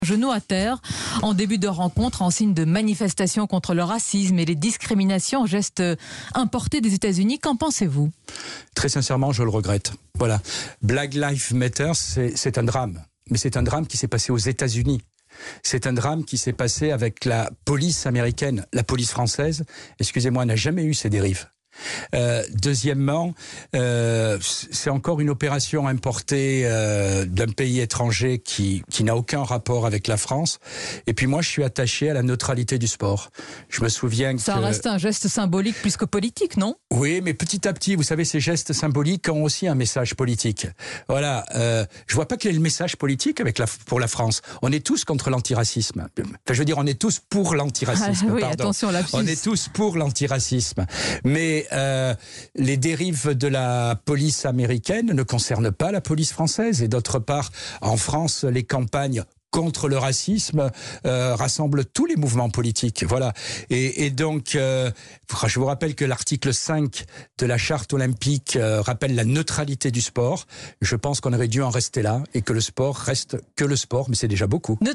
Genou à terre, en début de rencontre, en signe de manifestation contre le racisme et les discriminations, geste importé des États-Unis. Qu'en pensez-vous ? Très sincèrement, je le regrette. Voilà. Black Lives Matter, c'est un drame. Mais c'est un drame qui s'est passé aux États-Unis. C'est un drame qui s'est passé avec la police américaine. La police française, excusez-moi, n'a jamais eu ces dérives. Deuxièmement, c'est encore une opération importée d'un pays étranger qui n'a aucun rapport avec la France. Et puis moi, je suis attaché à la neutralité du sport. Je me souviens que... Ça reste un geste symbolique plus que politique, non ? Oui, mais petit à petit, vous savez, ces gestes symboliques ont aussi un message politique. Voilà, je vois pas quel est le message politique pour la France. On est tous contre l'antiracisme. Enfin, je veux dire, on est tous pour l'antiracisme. Oui, pardon. attention, lapsus. On est tous pour l'antiracisme. Mais les dérives de la police américaine ne concernent pas la police française. Et d'autre part, en France, les campagnes contre le racisme rassemble tous les mouvements politiques. Voilà. Et donc, je vous rappelle que l'article 5 de la charte olympique rappelle la neutralité du sport. Je pense qu'on aurait dû en rester là et que le sport reste que le sport, mais c'est déjà beaucoup.